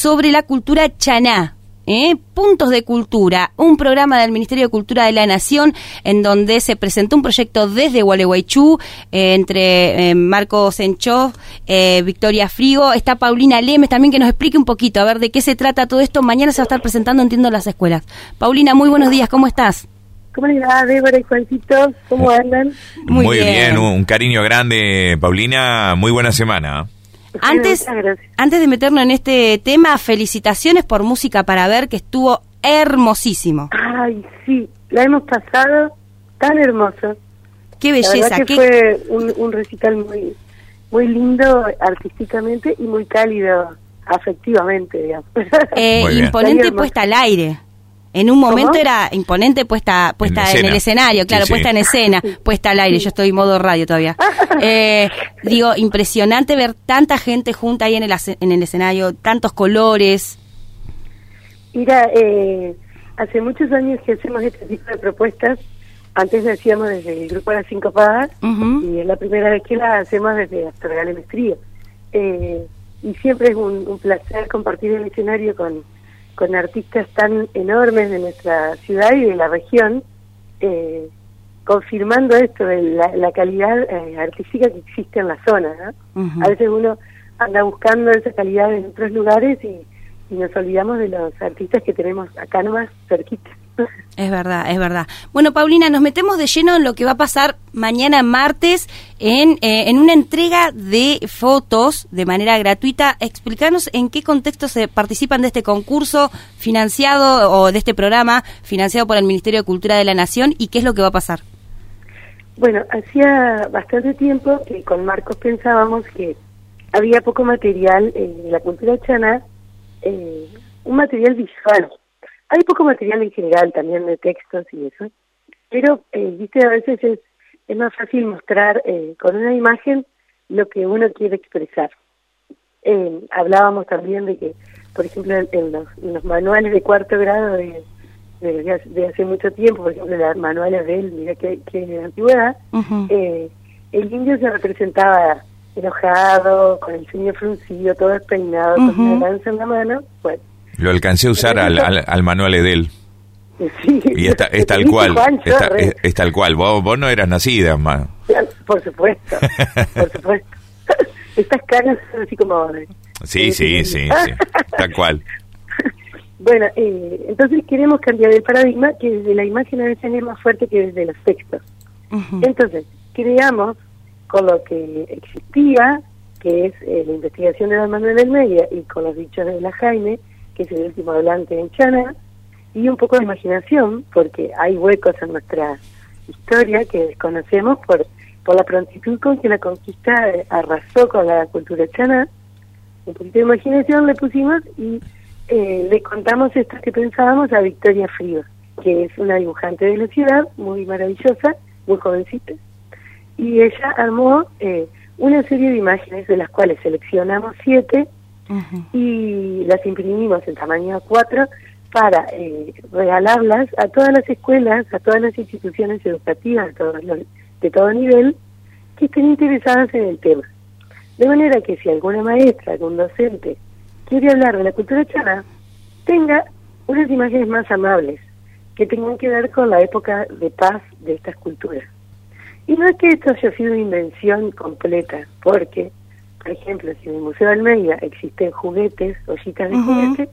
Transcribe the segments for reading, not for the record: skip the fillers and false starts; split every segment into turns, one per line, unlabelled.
sobre la cultura chaná. Puntos de Cultura, un programa del Ministerio de Cultura de la Nación en donde se presentó un proyecto desde Gualeguaychú entre Marcos Enchov, Victoria Frigo, está Paulina Lemes también, que nos explique un poquito a ver de qué se trata todo esto. Mañana se va a estar presentando, entiendo, en las escuelas. Paulina, muy buenos días, ¿cómo estás?
¿Cómo les va, Débora y Juancito? ¿Cómo andan?
Muy bien, un cariño grande, Paulina, muy buena semana.
Antes de meternos en este tema, felicitaciones por Música para Ver, que estuvo hermosísimo.
Ay, sí, la hemos pasado tan hermoso.
Qué belleza.
La verdad que fue un recital muy lindo artísticamente y muy cálido afectivamente, digamos.
Imponente puesta al aire. En un momento ¿cómo? Era imponente puesta en el escenario, claro, sí. Puesta en escena, puesta al aire. Yo estoy en modo radio todavía. Digo, impresionante ver tanta gente junta ahí en el escenario, tantos colores.
Mira, hace muchos años que hacemos este tipo de propuestas. Antes la hacíamos desde el grupo Las Sincopadas, y es la primera vez que la hacemos desde Astorga Mestrío. Y siempre es un placer compartir el escenario con artistas tan enormes de nuestra ciudad y de la región, confirmando esto de la calidad artística que existe en la zona, ¿no? A veces uno anda buscando esa calidad en otros lugares y nos olvidamos de los artistas que tenemos acá nomás cerquita.
Es verdad. Bueno, Paulina, nos metemos de lleno en lo que va a pasar mañana martes en una entrega de fotos de manera gratuita. Explícanos en qué contexto se participan de este concurso financiado o de este programa financiado por el Ministerio de Cultura de la Nación y qué es lo que va a pasar.
Bueno, hacía bastante tiempo que con Marcos pensábamos que había poco material en la cultura chaná, un material visual. Hay poco material en general también de textos y eso, pero viste, a veces es más fácil mostrar con una imagen lo que uno quiere expresar. Hablábamos también de que, por ejemplo, en los manuales de cuarto grado de hace mucho tiempo, por ejemplo, los manuales de él, mira que de la antigüedad, el indio se representaba enojado, con el ceño fruncido, todo despeinado, con una lanza en la mano. Bueno,
lo alcancé a usar al manual Edel.
Sí,
y es tal cual.
Juancho,
es tal cual. Vos no eras nacida, más.
Por supuesto. Estas caras son así como...
Sí, tal cual.
Bueno, entonces queremos cambiar el paradigma, que desde la imagen a veces es más fuerte que desde los textos. Entonces, creamos con lo que existía, que es la investigación de Manuel del Media, y con los dichos de la Jaime, que es el último hablante en Chaná, y un poco de imaginación, porque hay huecos en nuestra historia que desconocemos por la prontitud con que la conquista arrasó con la cultura chaná. Un poquito de imaginación le pusimos y le contamos esto que pensábamos a Victoria Frigo, que es una dibujante de la ciudad, muy maravillosa, muy jovencita, y ella armó una serie de imágenes de las cuales seleccionamos 7 y las imprimimos en tamaño A4 para regalarlas a todas las escuelas, a todas las instituciones educativas de todo nivel que estén interesadas en el tema. De manera que si alguna maestra, algún docente quiere hablar de la cultura chaná, tenga unas imágenes más amables que tengan que ver con la época de paz de estas culturas. Y no es que esto haya sido una invención completa, porque, por ejemplo, si en el Museo de Almeida existen juguetes, ollitas de juguete,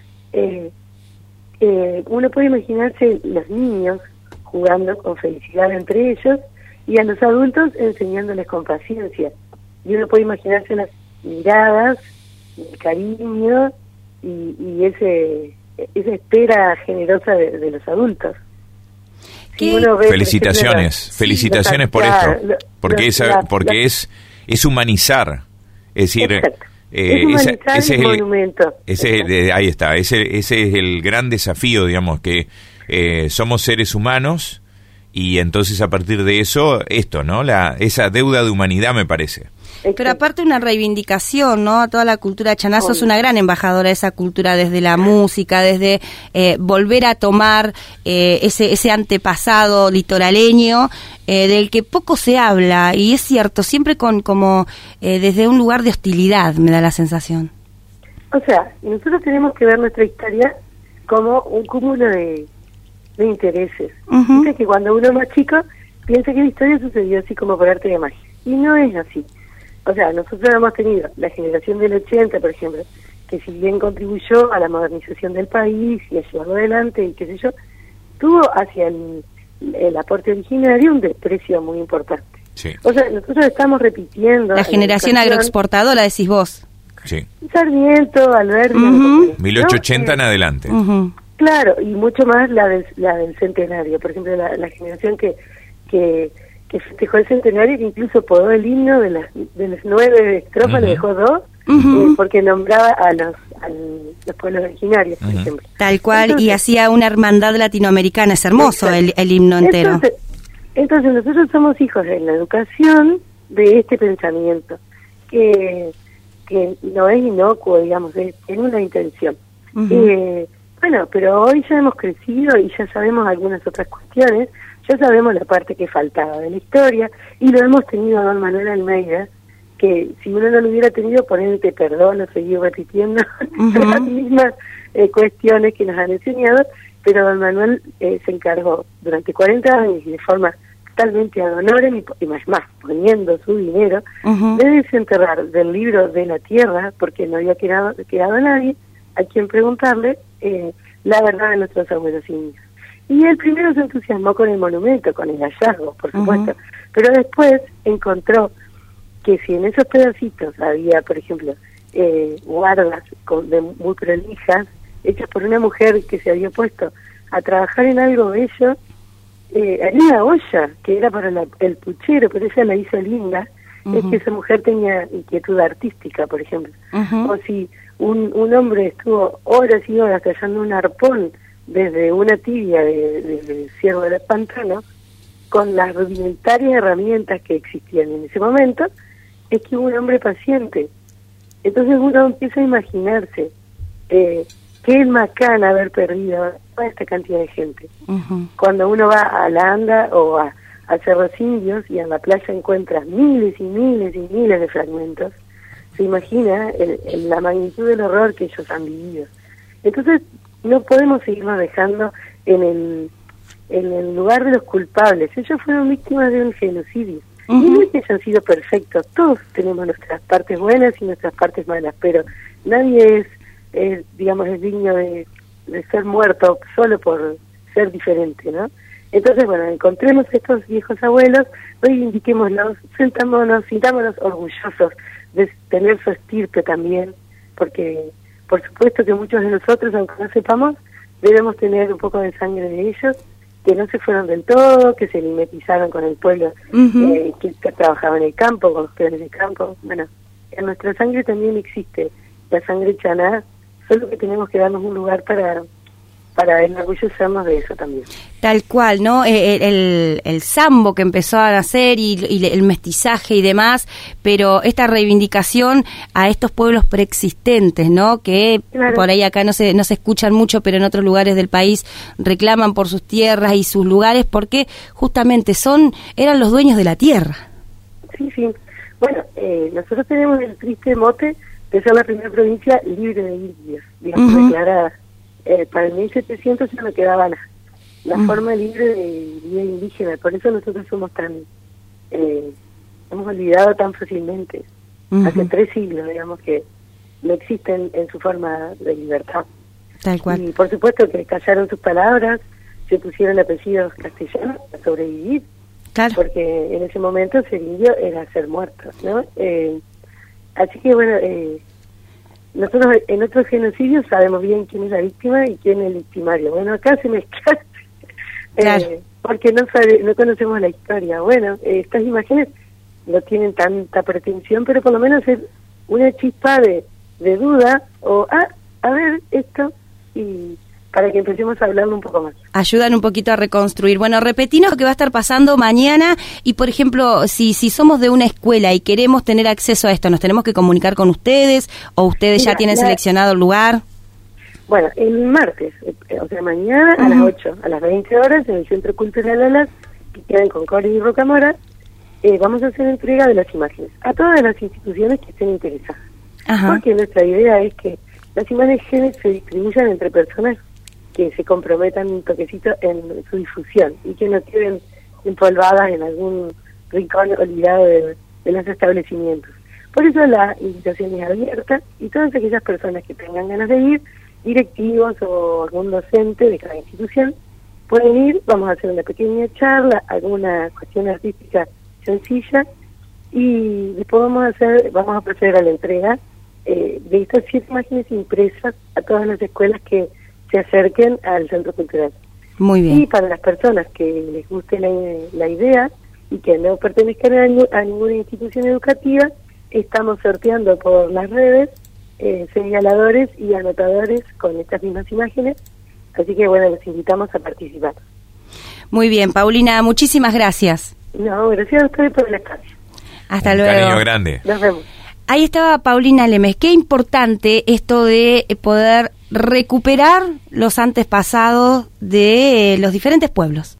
uno puede imaginarse los niños jugando con felicidad entre ellos y a los adultos enseñándoles con paciencia. Y uno puede imaginarse las miradas, el cariño y esa espera generosa de los adultos. Si uno ve,
felicitaciones por esto, porque es humanizar, es decir,
ese es el monumento.
Ahí está, ese es el gran desafío, digamos, que somos seres humanos y entonces a partir de eso, esto, ¿no? Esa deuda de humanidad, me parece.
Pero aparte una reivindicación, ¿no? A toda la cultura chaná, sos una gran embajadora de esa cultura, desde la música, desde volver a tomar ese antepasado litoraleño del que poco se habla, y es cierto, siempre como desde un lugar de hostilidad, me da la sensación.
O sea, nosotros tenemos que ver nuestra historia como un cúmulo de intereses. Dice que cuando uno es más chico piensa que la historia sucedió así como por arte de magia. Y no es así. O sea, nosotros hemos tenido la generación del 80, por ejemplo, que si bien contribuyó a la modernización del país y a llevarlo adelante y qué sé yo, tuvo hacia el aporte originario un desprecio muy importante.
Sí.
O sea, nosotros estamos repitiendo...
La generación agroexportadora, decís vos.
Sí.
Sarmiento, Alberti...
1880 ¿no? En adelante.
Claro, y mucho más la del centenario. Por ejemplo, la generación que festejó el centenario, que incluso podó el himno de las 9 estrofas, le dejó 2, porque nombraba a los pueblos originarios, por ejemplo.
Tal cual, entonces, y hacía una hermandad latinoamericana. Es hermoso el himno entero.
Entonces nosotros somos hijos de la educación de este pensamiento, que no es inocuo, digamos, tiene una intención. Bueno, pero hoy ya hemos crecido y ya sabemos algunas otras cuestiones, ya sabemos la parte que faltaba de la historia, y lo hemos tenido a don Manuel Almeida, que si uno no lo hubiera tenido, ponente perdón, lo seguí repitiendo las mismas cuestiones que nos han enseñado, pero don Manuel se encargó durante 40 años y de forma totalmente ad honorem y más poniendo su dinero, de desenterrar del libro de la tierra, porque no había quedado nadie a quien preguntarle la verdad de nuestros abuelos indios. Y él primero se entusiasmó con el monumento, con el hallazgo, por supuesto, pero después encontró que si en esos pedacitos había, por ejemplo, guardas muy prolijas, hechas por una mujer que se había puesto a trabajar en algo bello, hay una olla que era para el puchero, pero ella la hizo linda, es que esa mujer tenía inquietud artística, por ejemplo. O si un hombre estuvo horas y horas tallando un arpón desde una tibia de ciervo del pantano, con las rudimentarias herramientas que existían en ese momento, es que hubo un hombre paciente. Entonces uno empieza a imaginarse qué es macana haber perdido toda esta cantidad de gente. Cuando uno va a la Anda o a Cerros Indios y en la playa encuentra miles y miles y miles de fragmentos, se imagina la magnitud del horror que ellos han vivido. Entonces no podemos seguirnos dejando en el lugar de los culpables. Ellos fueron víctimas de un genocidio. Y no es que hayan sido perfectos, todos tenemos nuestras partes buenas y nuestras partes malas, pero nadie es digno de ser muerto solo por ser diferente, ¿no? Entonces, bueno, encontremos estos viejos abuelos, reivindiquémoslos, sintámonos orgullosos de tener su estirpe también, porque por supuesto que muchos de nosotros, aunque no sepamos, debemos tener un poco de sangre de ellos, que no se fueron del todo, que se mimetizaron con el pueblo que trabajaba en el campo, con los peones del campo. Bueno, en nuestra sangre también existe la sangre chaná, solo que tenemos que darnos un lugar para enorgullecernos de eso también.
Tal cual, ¿no? El sambo que empezó a nacer y el mestizaje y demás, pero esta reivindicación a estos pueblos preexistentes, ¿no? Que claro, por ahí acá no se escuchan mucho, pero en otros lugares del país reclaman por sus tierras y sus lugares porque justamente eran los dueños de la tierra.
Sí. Bueno, nosotros tenemos el triste mote de ser la primera provincia libre de indios, digamos, declarada. Para el 1700 ya no quedaba la forma libre de vida indígena, por eso nosotros somos hemos olvidado tan fácilmente. Hace 3 siglos, digamos, que no existen en su forma de libertad.
Tal cual.
Y por supuesto que callaron sus palabras, se pusieron apellidos castellanos para sobrevivir, claro, porque en ese momento ser indio era ser muerto, ¿no? Así que bueno, nosotros en otros genocidios sabemos bien quién es la víctima y quién es el victimario. Bueno, acá se mezcla, claro, porque no conocemos la historia. Bueno, estas imágenes no tienen tanta pretensión, pero por lo menos es una chispa de duda o, a ver, esto, y para que empecemos a hablarlo un poco más.
Ayudan un poquito a reconstruir. Bueno, repetinos lo que va a estar pasando mañana y, por ejemplo, si somos de una escuela y queremos tener acceso a esto, ¿nos tenemos que comunicar con ustedes o ustedes ya tienen seleccionado el lugar?
Bueno, el martes, o sea, mañana a las 8, a las 20 horas, en el Centro Cultural Alas, que queda en Concordia y Rocamora, vamos a hacer entrega de las imágenes a todas las instituciones que estén interesadas. Porque nuestra idea es que las imágenes se distribuyan entre personas que se comprometan un toquecito en su difusión y que no queden empolvadas en algún rincón olvidado de los establecimientos. Por eso la invitación es abierta y todas aquellas personas que tengan ganas de ir, directivos o algún docente de cada institución, pueden ir. Vamos a hacer una pequeña charla, alguna cuestión artística sencilla, y después vamos a proceder a la entrega de estas 7 imágenes impresas a todas las escuelas que se acerquen al Centro Cultural.
Muy bien.
Y para las personas que les guste la idea y que no pertenezcan a ninguna institución educativa, estamos sorteando por las redes señaladores y anotadores con estas mismas imágenes, así que bueno, los invitamos a participar.
Muy bien, Paulina, muchísimas gracias.
No, gracias a ustedes por el espacio.
Hasta
Un
luego.
cariño grande.
Nos vemos.
Ahí estaba Paulina Lemes. Qué importante esto de poder recuperar los antepasados de los diferentes pueblos.